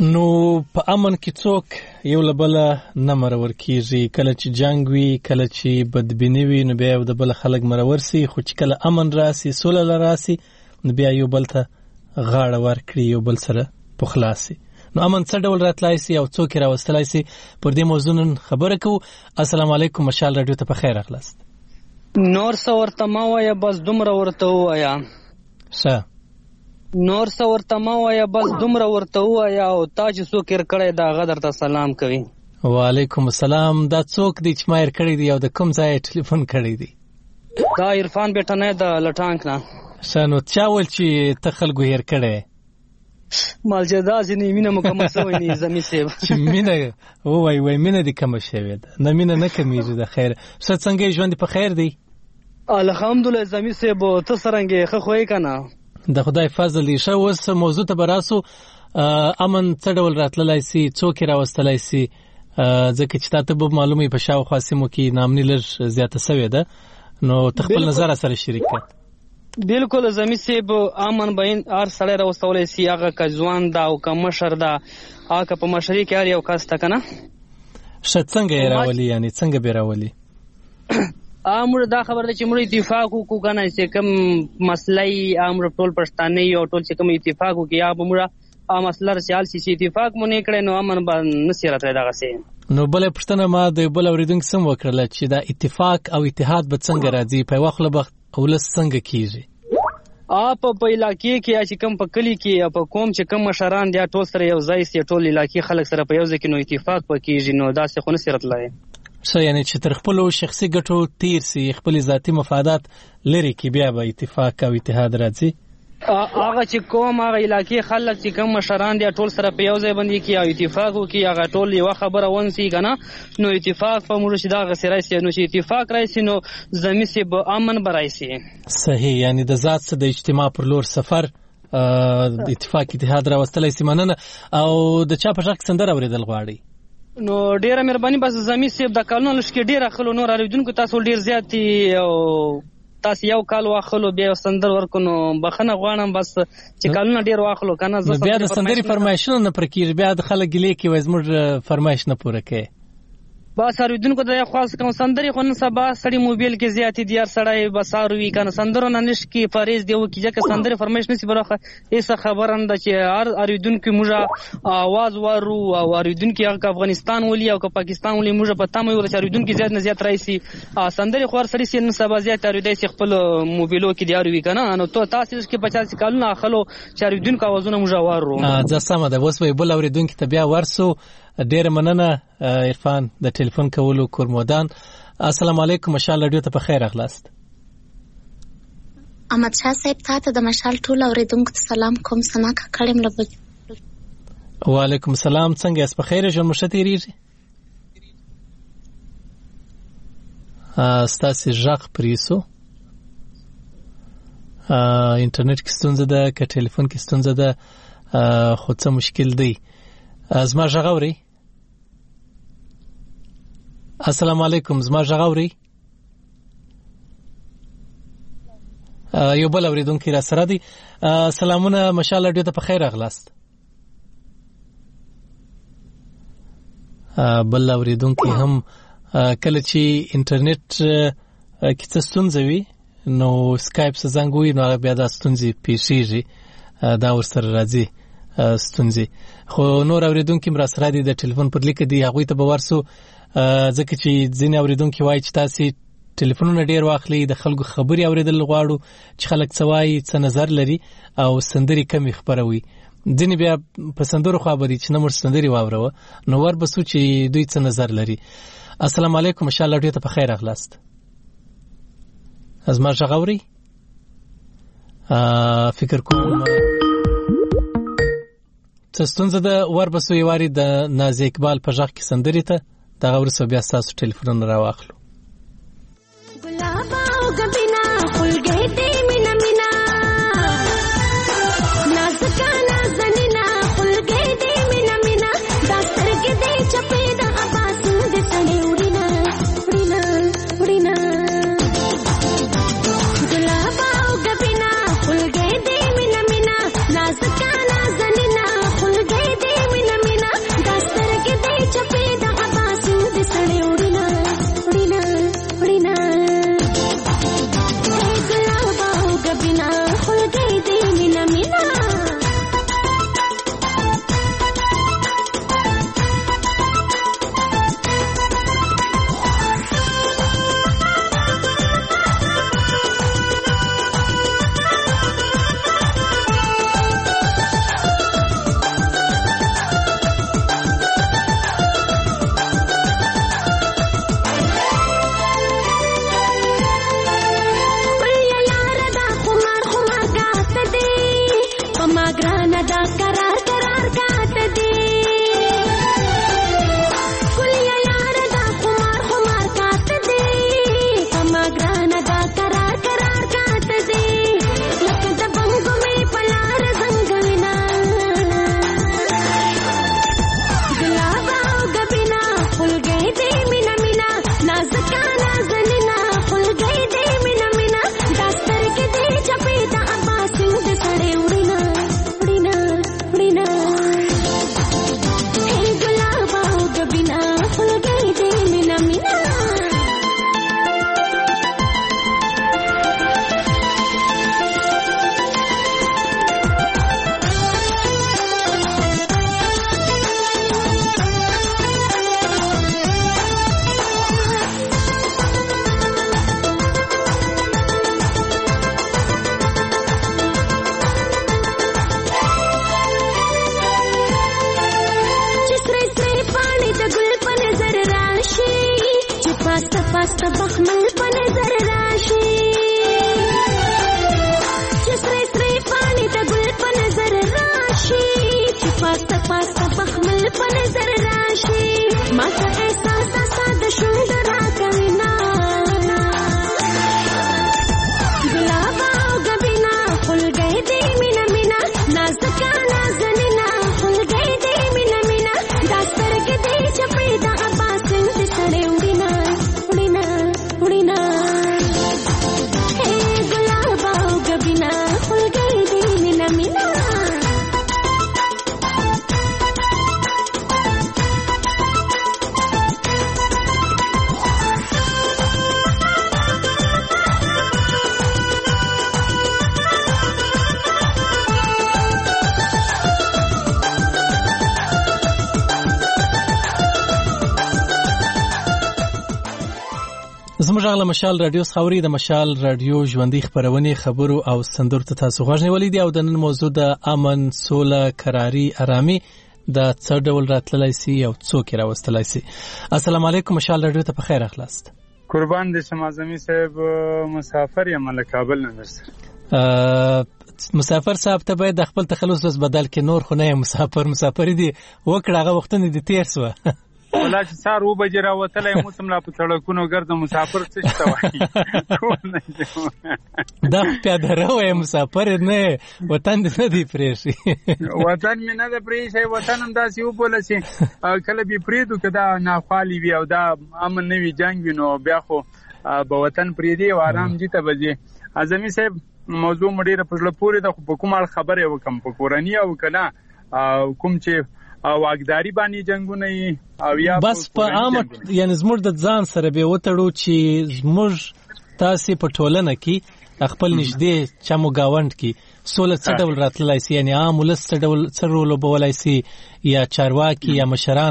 نو په امن کې څوک یو له بله نه مرور کېږي. کله چې جنګ وي، کله چې بدبیني وي، نو بیا یو د بله خلک مرور سي. خو چې کله امن راسي، سوله راسي، نو بیا یو بل ته غاړه ورکړي، یو بل سره پخلا سي. نو امن څه ډول راتلای سي او څوک یې راوستلی سي؟ پر دې موضوع نن خبره کوو. السلام علیکم، مشال راډیو ته په خیر راغلاست. نور څه ورته مه وایه، بس دومره ورته ووایه. ښه، نور څه ورته مه وایه، بس دومره ورته ووایه. او تا چې څوک هېر کړی د هغه درته سلام کوي. وعلیکم السلام. دا څوک دی چې ما هېر کړی دی او د کوم ځای ټلیفون کړی دی؟ دا عرفان بیټنی د لټانک نه. ښه، نو چا ویل چې ته خلکو هېر کړی؟ مالچه داسې نه مینه مکمل شوی نه زمي صاحب. چې مینه ووایي مینه دې کمه شوې ده. نه مینه نه کمیږي. د خیر. ښه، څنګه یې ژوند په خیر دی؟ الحمدلله زمي صاحب. ته څرنګه ښه خو یې که نه؟ د خدای فضل دی. ښه، اوس موضوع ته به راسو. امن څه ډول راتللی سي، څوک یې راوستلی سي؟ ځکه چې تا ته به معلومه وي په شاوخوا سیمو کې ناامني لږ زیاته سوې ده. نو ته خپل نظر سره شریک کړه. بالکل زمي صاحب، امن به هر سړی راوستولی سي، هغه که ځوان ده او که مشر ده، هغه که په مشري کې هر یو کس ته که نه. ښه، څنګه یې راولي؟ یعنې څنګه به راولي؟ موږ دا خبر ده چې موږ اتفاق وکړو که نه، چې کوم مسله یې موږ ټول پښتانه یو، ټول چې کوم اتفاق وکړي، یا به موږ مسله رسې حل شي. چې اتفاق مو نه کړی نو امن به نسي راتلی دغسې. نو بله پوښتنه ما د یو بل اورېدونکي څه وکړله چې دا اتفاق او اتحاد به څنګه راځي؟ په یوه خوله به ولس څنګه کېږي؟ په علاقې کې یا چې کوم په کلي کې یا په قوم چې کوم مشران دي ټول سره یو ځای سي، ټول علاقې خلک سره په یو ځای کې، نو اتفاق به کېږي. نو داسې خو نسي راتلی. ښه، یعنې چې تر خپلو شخصي ګټو تیر سي، خپلې ذاتي مفادات لرې کړي، بیا به اتفاق او اتحاد راځي. هغه چې کوم هغه علاقې خلک چې کوم مشران دي ټول سره په یو ځای باندې کې او اتفاق وکړي، هغه ټول یوه خبره ونسي که نه، نو اتفاق به موږ چې دغسې راشي. نو چې اتفاق راشي نو زمي صاحب امن به راشي. صحیح، یعنې د ذات څه د اجتماع پر لور سفر اتفاق اتحاد راوستلی سي. مننه. او د چا په غږ کې سندره اورېدل غواړئ؟ نو ډېره مهرباني. بس زمي صاحب د کلونو لږ کې ډېر اخلو، نور اورېدونکو تاسو ډېر زیات دي او تاسو یو کال واخلو بیا سندر ورکو، نو بخنه غواړم بس چې کالونه ډیر واخلو کنه. زه بیا د سندري فرمایشونه نه پرکېږي، بیا د خلک ګیلې کوي زموږ فرمایش نه پوره کوي. بس اورېدونکو ته خاص کوم سندري خو نن سبا سړی موبایل کې زیاتې دي، هر سړی بس اروي کنه سندرو نه نش کې فریض دی وکړي، ځکه سندري فرمایش نسی برخه ایسه خبره ده چې هر اورېدونکو موږ आवाज ورو او اورېدونکو هغه افغانستان ولي او که پاکستان ولي موږ په تمه یو اورېدونکو زیات نه زیات راشي. سندري خو هر سړی سي نن سبا زیات اورېدای سي خپل موبایلو کې دی اروي کنه. نو ته تاسو کې 50 کالونه اخلو چې اورېدونکو اوازونه موږ ورو. ځه سم ده. اوس به بل اورېدونکو ته بیا ورسو. ډېر مننه عرفان د ټلیفون کولو کورمودان. السلام علیکم، مشال راډیو ته په خیر راغلاست. احمد شاه صاحب ته د مشال ټول اوریدونکو ته سلام کوم. سنا کړم لبج. وعلیکم السلام. څنګه یاست؟ په خیر ژوند مو ښه تېرېږي؟ ستاسې غږ پرې سو. انټرنیټ کې ستونزه ده که ټلیفون کې ستونزه ده، خو څه مشکل دی. زما غږ اورئ؟ السلام علیکم، زما غږ اورئ؟ یو بل اورېدونکی را سره دی. سلامونه، مشال راډیو ته په خیر راغلاست. بل اورېدونکی هم کله چې انټرنیټ کې څه ستونزه وي نو سکایپ څه زنګ وي نو هغه بیا دا ستونزې پیښیږي، دا ورسره راځي ستونزې. خو نور اورېدونکي هم را سره دي، د ټلیفون پر لیکه دي، هغوی ته به ورسو. ځکه چې ځینې اورېدونکي وایي چې تاسې ټلیفونونه ډېر واخلئ، د خلکو خبرې اورېدل غواړو چې خلک څه وایي، څه نظر لري، او سندرې کمې خپروي. ځینې بیا په سندرو خوا به دي چې نه موږ سندرې واوروه، نو ور بسو چې دوی څه نظر لري. السلام علیکم، مشال راډیو ته په خیر راغلاست. زما غږ اورئ؟ فکر کوم څه ستونزه ده. ور بسو یو وارې د ناز اقبال په غږ کې سندرې ته، دغه وروسته بیا ستاسو ټلیفونونه راواخلو. پاست بخمل په نظر راشي چې سرې سرې پاڼې د ګل په نظر راشي چې پاست بخمل په نظر راشي ما ته احساس د شونډ راکوي نه ګلاب او ګبینا خلګۍ دې مینا مینا نازکه نازنینا خلګۍ دې مینا مینا دا سترګې دې چپې د عباسن دې سړې وړینا وړینا وړینا اے ګلاب او ګبینا خلګۍ دې مینا مینا زموږ غږ له مشال رادیو څخه اوري. د مشال رادیو ژوندۍ خبرونه خبرو او سندرو ته تاسو غوږ نیولې دي او د نن موضوع د امن، سوله، کراري، آرامي د څه ډول راتللی سي او څوک یې راوستلی سي. السلام علیکم، مشال رادیو ته په خیر اخلاست. قربان دې شم اعظمي صاحب، مسافر یم له کابل نه درسره. مسافر صاحب ته باید د خپل تخلص بس بدل کې، نور خو نه یم مسافر دي وکړه، هغه وختونه دي تیر سوه. ولا چې سار 2 بجې راوتلی یم، اوس هم لا په سړکونو ګرځم. مسافر څه شته وایي دا پیاده رو یې مسافر نه، وطن دې نه دی پرېښي. وطن مې نه دی پرېښی، وطن هم داسې وبوله چې کله به پرېږدو که دا ناخوالې وي او دا امن نه وي، جنګ وي، نو بیا خو به وطن پرېږدي او آرام جي ته به ځي. اعظمي صاحب موضوع مو ډېره په زړه پورې ده، خو په کوم اړخ خبرې وکړم، په کورني او که نه کوم چې واګداري باندې جنگونه او یا بس په عامه، یعنی زموږ د ځان سره به وتړو چې زموږ تاسې په ټولنه کې خپل نږدې چمو گاوند کې سوله څه ډول راتللی سي، یعنی عام ولس څه ډول څه رول لوبولی سي، یا چارواکي یا مشران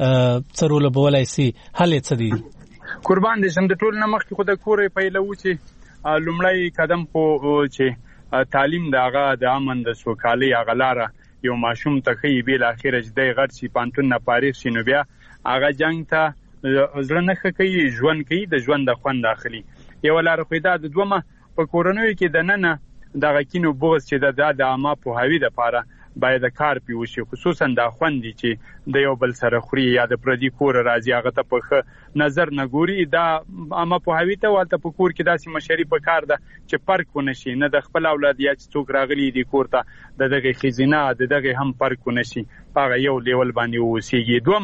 څه رول لوبولی سي، حل یې څه دی؟ قربان دې شم، د ټول نه مخکې خو د کور پیلوو چې لومړی قدم خو چې تعلیم د هغه د امن د سوکالۍ هغه لاره یو ماشوم ته ښیي، بې له اخره چې دی غټ شي، پانتون نه فارغ شي، نو بیا هغه جنګ ته زړه نه ښه کوي، ژوند کوي، د ژوند د خوند اخلي. یوه لاره خو دا د دومه په کورنیو کې دننه دغه کین و بغض چې دا د عامه پوهاوي دپاره باید کار پې وشي، خصوصا دا خوند دي چې د یو بل سره خوري یا د پردي کور راځي، هغه ته په ښه نظر نه ګوري. دا عامه پوهاوي ته والته په کور کې داسې مشري په کار ده چې فرق ونه شي، نه د خپل اولاد یا چې څوک راغلي دي کور ته د دغې ښځینه د دغې هم فرق ونه شي، په هغه یو لیول باندې واوسېږي. دوم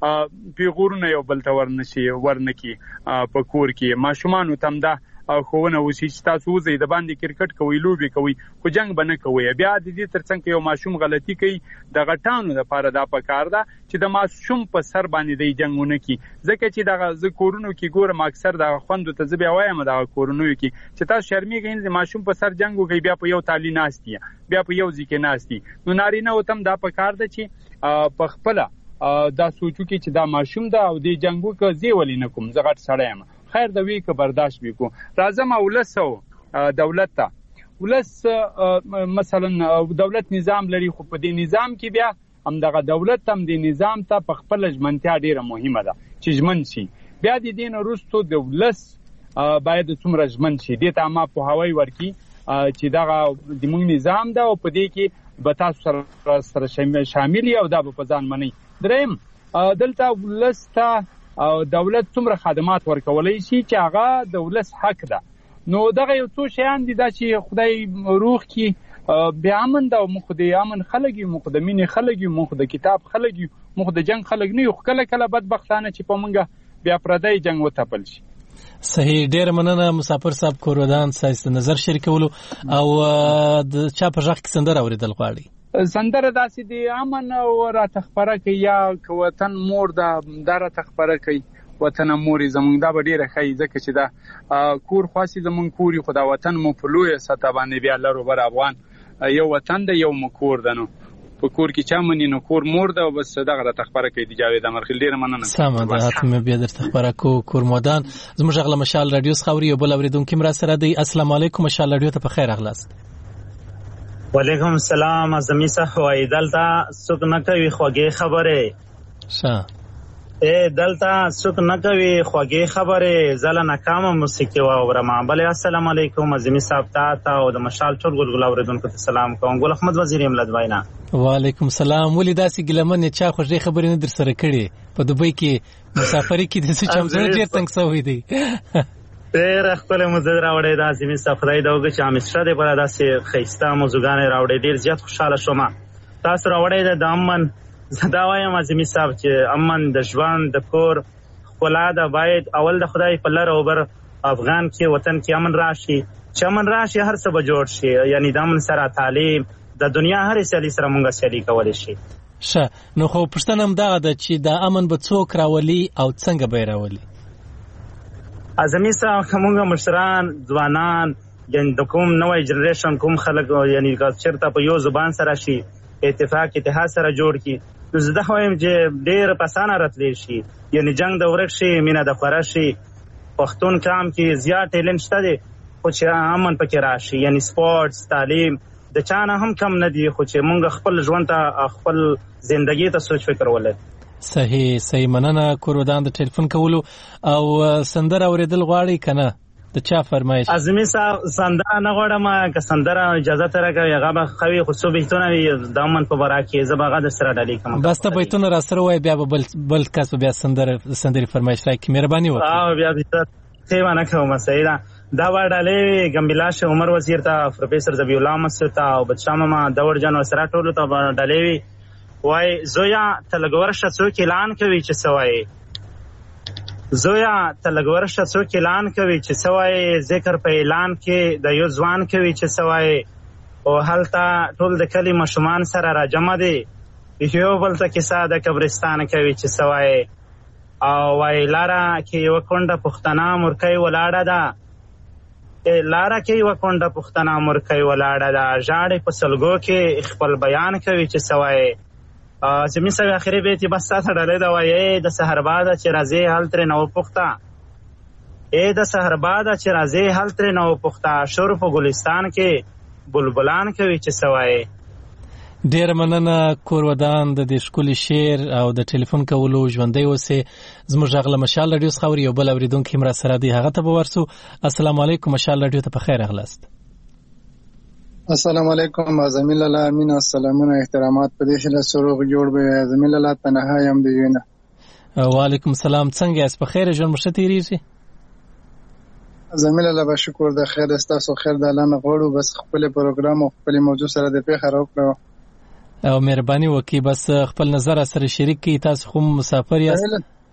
پیغورونه یو بل ته ورنکي په کور کې، ماشومانو ته هم دا ښوونه وشي چې تاسو وځئ د باندې کرکټ کوئ، لوبې کوئ، خو جنګ به نه کوئ. بیا د دې تر څنګ که یو ماشوم غلطي کوي، د غټانو دپاره دا پکار ده چې د ماشوم په سر باندې دی جنګ ونه کړي، ځکه چې دغه زه کورونو کې ګورم اکثر دغه خوندو ته زه بیا وایم دغه کورونو کې چې تاسو شرمېږئ د ماشوم په سر جنګ وکړئ، بیا په یو تالي ناست دي، بیا په یو ځای کې ناست دي. نو نارینه وته هم دا پکار ده چې په خپله دا سوچو کې چې دا ماشوم ده او دې جنګ وکړه، زه ولې نه کوم، زه غټ سړی یم، خیر د وی که برداشت وکړو. راځم ولس او دولت ته. ولس مثلا دولت نظام لري، خو په دې نظام کې بیا همدغه دولت هم دې نظام ته په خپله ژمنتیا ډېره مهمه ده چې ژمن شي. بیا د دې نه وروستو د ولس باید څومره ژمن شي، دې ته عامه پوهاوی ورکړي چې دغه زموږ نظام ده او په دې کې به تاسو سره شامل یې او دا به په ځان منئ. دریم دلته ولس ته دولت څومره خدمات ورکولی شي چې هغه د ولس حق ده. نو دغه یو څو شیان دي دا چې خدای روغ کړي، بیا امن ده او موږ د امن خلک یو، موږ د مینې خلک یو، موږ د کتاب خلک یو، موږ د جنګ خلک نه یو، خو کله کله بدبختانه چې په موږ بیا پردی جنګ وتپل شي. صحیح، ډېر مننه مسافر صاحب کورودان سایست نظر شریکولو او د چا په غږ کې سندره اورېدل غواړي. سندره داسې دی امن او راته خپره کوي، یا که وطن مور ده دا راته خپره کوي، وطن مورې زمونږ دا به ډېره ښایي، ځکه چې دا کور خاصې زمونږ کوري، خو دا وطن مو په لویه سطح باندې بیا لرو بر افغان یو وطن ده، یو مو کور ده. نو په کور کې چا مني، نو کور مور ده او بس دغه راته خپره کوي. د جاوید امرخیل ډېره مننه. سمه ده، حتمي بیا درته خپره کوو. کور مودان زموږ غږ له مشال رادیو څخه اوري، یو بل اورېدونکي هم راسره دی. السلام علیکم، مشال رادیو ته په خیر راغلاست. وعلیکم السلام. اعظمي صاحب وایي دلته څوک نه کوي خوږې خبرې. ښه دلته څوک نه کوي خوږې خبرې زله ناکامه موسیقي واورم. بلې السلام علیکم عظیمي صاحب ته او د مشال ټول ګلګل اوریدونکو ته سلام کوم. ګل احمد وزیر یم له دوی نه. وعلیکم السلام. ولې داسې ګیلمن چا خوږې خبرې نه در سره کړې په دوبۍ کې مسافرۍ کې داسې چمزړه ډېر تنګ شوی دی؟ ډېره ښکلې موضوع راوړې ده عظیمي صاحب، خدای دې وکړي چې همیشه دې په داسې ښایسته موضوعګانې راوړې. ډېر زیات خوشحاله شوم تاسو راوړې ده د امن. زه دا وایم عظیمي صاحب چې امن د ژوند د کور ښکلا ده. باید اول د خدای په لر او بر افغان کې وطن کې امن راشي. چې امن راشي هر څه به جوړ شي. یعنی د امن سره تعلیم د دنیا هرې سیالي سره مونږ سیالي کولی شي. ښه نو خو پوښتنه همدغه ده چې دا امن به څوک راولي او څنګه به یې راولي؟ عظیمي صاحب که مونږ مشران ځوانان یعنی د کوم نوی جنریشن کوم خلک یعنی چېرته په یو زبان سره شي اتفاق اتحاد سره جوړ کړي نو زه دا وایم چې ډېر په اسانه راتلی شي. یعنی جنګ د ورک شي مینه د خوره شي. پښتون کام کې زیات ټیلنټ شته دی خو چې امن پکې راشي. یعنی سپورټس تعلیم د چا نه هم کم نه دي خو چې مونږ خپل ژوند ته خپل زندګۍ ته سوچ فکر ولرو. صحیح مننه کورودان د ټلیفون کولو. او سندره اوریدل غواړي کنه؟ د چا فرمایش؟ عظیمي صاحب سندره نه غواړم، که سندره اجازه ته راکوي هغه به ښه وي، خو څو بیتونه وي د امن په باره کې زه به هغه در سره ډالۍ کوم. بس ته بیتونه را سره وایي بیا به بل کس به بیا سندرې فرمایش راکړي. مهرباني وکړئ. بیا خیمه نه کوم. صحیح ده. دا به ډالۍ ګمبلاش عمر وزیر ته، پروفیسر ذبیح الله مسعود ته او بچا ماما دور جان وسره ټولو ته به ډالۍ وي. وای زویا ته لږ ورشه څوک اعلان کوي چې څه وایي. زویا ته لږ ورشه څوک اعلان کوي چې څه وایي. ذکر په اعلان کې د یو ځوان کوي چې څه وایي. او هلته ټول د کلي ماشومان سره راجمع دي یو بل ته کیسه د قبرستان کوي چې څه وایي. او وایي لاره کې یوه کونډه پښتنه مورکۍ ولاړه ده. لاره کې یوه کونډه پښتنه مورکۍ ولاړه ده. ژاړې په سلګو کې خپل بیان کوي چې څه وایي. عظیمي صاحب آخري بیت یې بس تاته ډالۍ ده. وایي د سحرباده چې راځې هل ترې نه وپوښته. د سحرباده چې راځې هل ترې نه وپوښته. شور په ګلستان کې بلبلان کوي چې څه وایي. ډېره مننه کورودان د دې ښکلي شعر او د ټلیفون کولو ژوندی اوسې. زموږ غږ له مشال راډیو څخه اوري. یو بل اورېدونکی هم راسره دی، هغه ته به ورسو. السلام علیکم. مشال راډیو ته په خیر راغلاست. السلام علیکم. زمیل الله امین السلامونه احترامات په دې هله سروغ جوړ به زمیل الله تنها یم دی وینه. وعلیکم السلام. څنګه یاست؟ په خیر ژوند مشه تیریږي؟ زمیل الله به شکر د خیر استاسو خیر د الله نه غواړو. بس خپل پروګرام او خپل موضوع سره د پیښه راوکړو او مهرباني وکړئ بس خپل نظر سره شریک کړئ. تاسو خو مسافر یاست.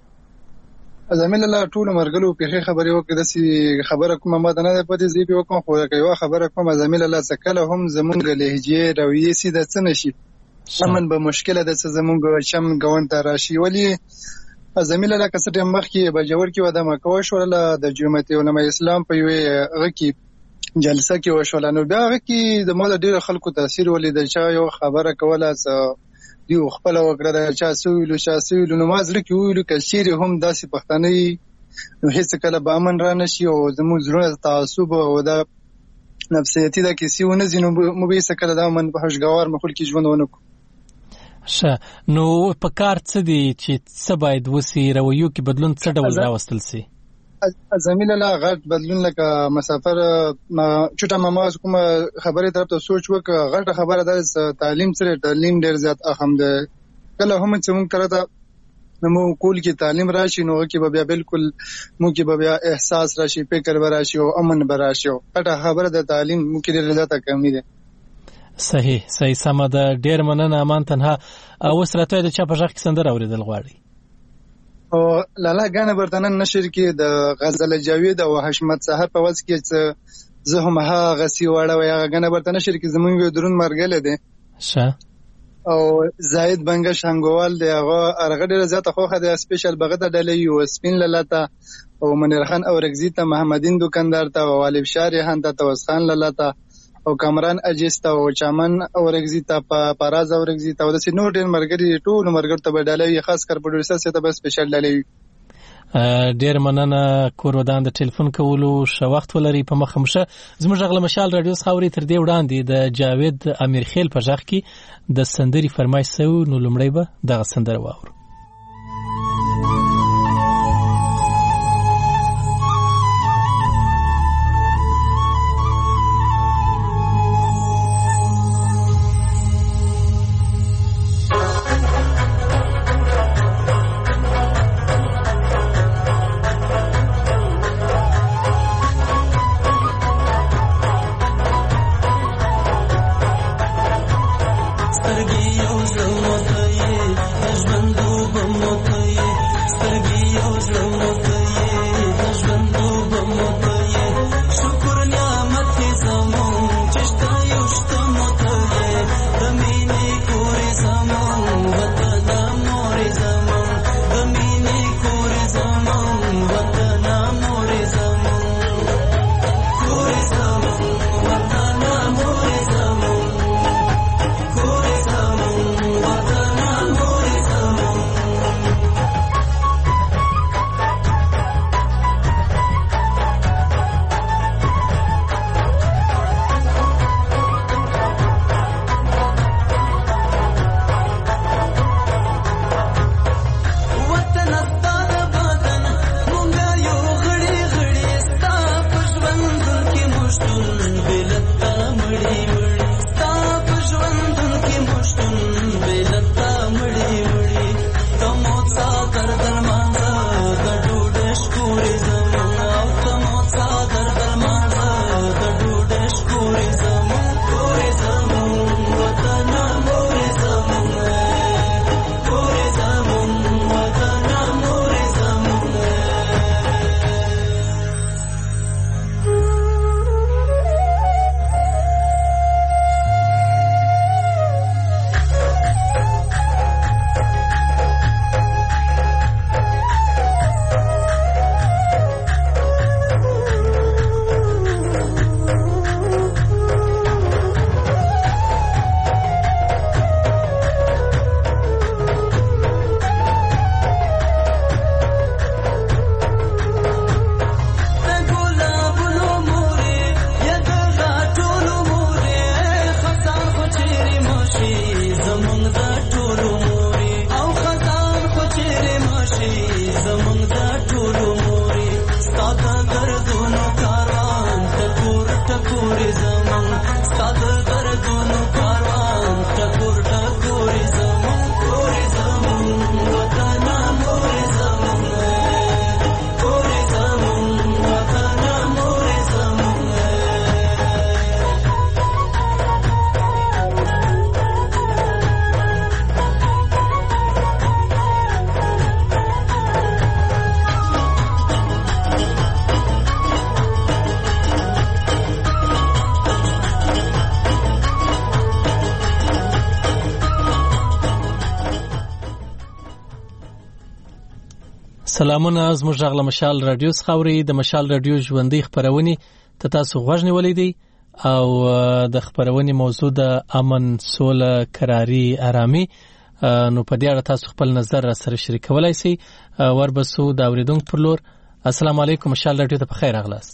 زمیل الله ټول مرګلو پیښه خبرې وکړه. داسې خبره کومه ما نه ده پدې زی په کوم خو یو خبره کومه زمیل الله څکله هم زمونږ لهجه رویه سي د څه نشي امن به مشکله ده چې زمونږ شم غوند ته راشي. ولی زمیل الله کسه ټیم مخ کې بجور کې ودا مکوښ ولا د جمعیت علماء اسلام په یو غکی جلسه کې وشول. نو دا غکی د مال ډیر خلکو تاثیر ولید چې یو خبره کوله دیو خپل وګړه چا سویلو نو مازل کې ویلو کثیر هم داسې پښتني نو هیڅ کله به امن را نشي او زموږ زړه تعصب او دا نفسیتی دا کیسې ونه زینو مو به څه کله دا من په هشګوار مخول کې ژوند ونه کو. ښه نو په کار څه دی چې څه باید وسی رویو کې بدلون څه ډول راوستل سي؟ زمیل الله غټ بدلون لکه مسافر چټه مماز کوم خبره طرف ته سوچ وک غټه خبره ده تعلیم سره تعلیم ډیر زیات اهم ده. کله هم چې موږ کړه نو کول کې تعلیم راشي نو کې به بیا بالکل موږ کې به بیا احساس راشي فکر راشي او امن راشي. غټه خبره ده تعلیم موږ کې ډیر زیات کمی ده. صحیح سم ده. ډیر مننه امان تنها. اوس راته د چا په ځخ کې سندره اوریدل غواړي؟ او لالا غانه برتنن نشر کې د غزل جاوید او حشمت صاحب په وځ کې زه هم ها غسی واړه وای غانه برتنن نشر کې زمونږ درون مرګل دي. ښه او زاید بنګ شنګوال دی هغه ډیره زیاته خوخه د سپیشل بغدا ډلې یو سپین لالاته او منیر خان او رگزی ته محمدین دکاندار ته او والب شارحان ته توسخان لالاته او کامران اجستا او چمن او رگزی ته پاراز او رگزی ته د سينو ډیر مرګري ټول مرګر ته بدلوي خاص کر پروډوسر ته به سپیشل ډلې. ډیر مننه کورودان د ټلیفون کولو شو وخت ولري په مخمشه. زموږ غل مشال رادیو خاوري تر دې وړاندې د جاوید امیر خیل په ځخ کې د سندري فرمایش سو نو لمړی به دغه سندره واورو. سلامونه زموږ غږ له مشال رادیو څخه اوري. د مشال رادیو ژوندۍ خبرونه ته تاسو غوږ نیولې دي او د خبرونه موضوع د امن، سوله، کراري، آرامي. نو په دې اړه تاسو خپل نظر را سره شریکولای شئ. وربسو د اوریدونکو پر لور. السلام علیکم، مشال رادیو ته په خیر راغلاست.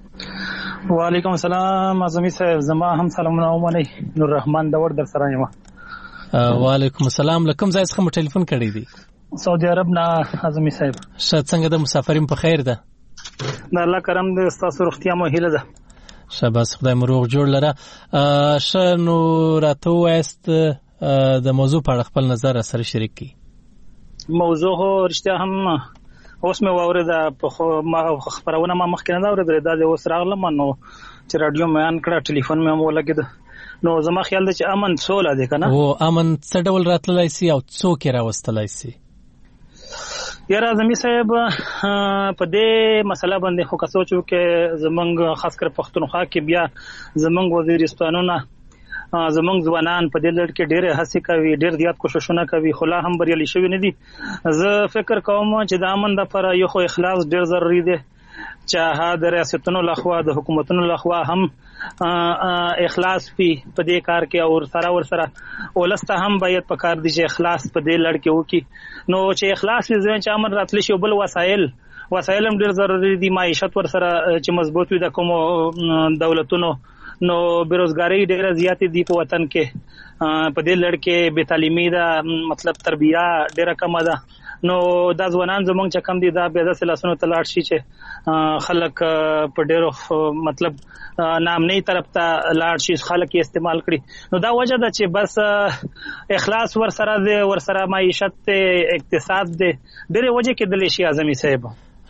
وعلیکم السلام اعظمي صاحب، زما هم سلامونه ومنئ. نور رحمان دور در سره یم. وعلیکم السلام. لکم ځای څخه مو ټلیفون کړی دی؟ سعودي عرب نه اعظمي صاحب. شاید څنګه د مسافرین په خیر ده؟ د الله کرم دې، تاسو روغتیا مو هیله ده. شاباس، خدای مو روغ جوړ لره. نو راته وایست د موضوع په اړه خپل نظر سره شریک کړئ. موضوع رښتیا هم اوس مې واورېده، په خبرونه ما مخکې نه اورېدلې، دا اوس راغلم نو چې رادیو مې آن کړه، ټلیفون مې هم ولګېده. نو زما خیال دی چې امن سوله دی که نه؟ او امن څه ډول راتللی سي او څوک یې راوستلی سي؟ یاره اعظمي صاحب، په دې مسله باندې خو که سوچ وکړې، زمونږ خاص کر پښتونخوا کې بیا زمونږ وزیرستانونه، زمونږ ځوانان په دې لړ کې ډېرې هڅې کوي، ډېر زیات کوششونه کوي، خو لا هم بریالي شوي نه دي. زه فکر کوم چې د امن دپاره یو خو اخلاص ډېر ضروري دی، چې هغه د ریاستونو لخوا، د حکومتونو لخوا هم اخلاص وي په دې کار کې، او ورسره ولس ته هم باید په کار دي چې اخلاص په دې لړ کې وکړي. نو چې اخلاص وي، چې امن راتلی شي، بل وسایل هم ډېر ضروري دي. معیشت ورسره چې مضبوط وي د کومو دولتونو، نو بیروزګاری ډېره زیاتې دي په وطن کې. په دې لړ کې بې تعلیمي ده، مطلب تربیه ډېره کمه ده. نو دا ځوانان زمونږ چې کم دي، دا بیا داسې لاسونو ته لاړ شي چې خلک په ډېرو مطلب ناامنۍ طرف ته لاړ شي، خلک یې استعمال کړي. نو دا وجه ده چې بس اخلاص ورسره دی، ورسره معیشت دی، اقتصاد دی، ډېرې وجې کېدلی شي اعظمي صاحب.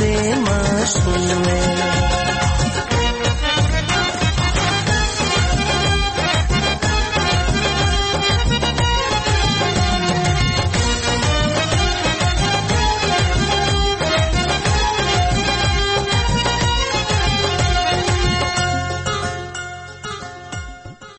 से मासूम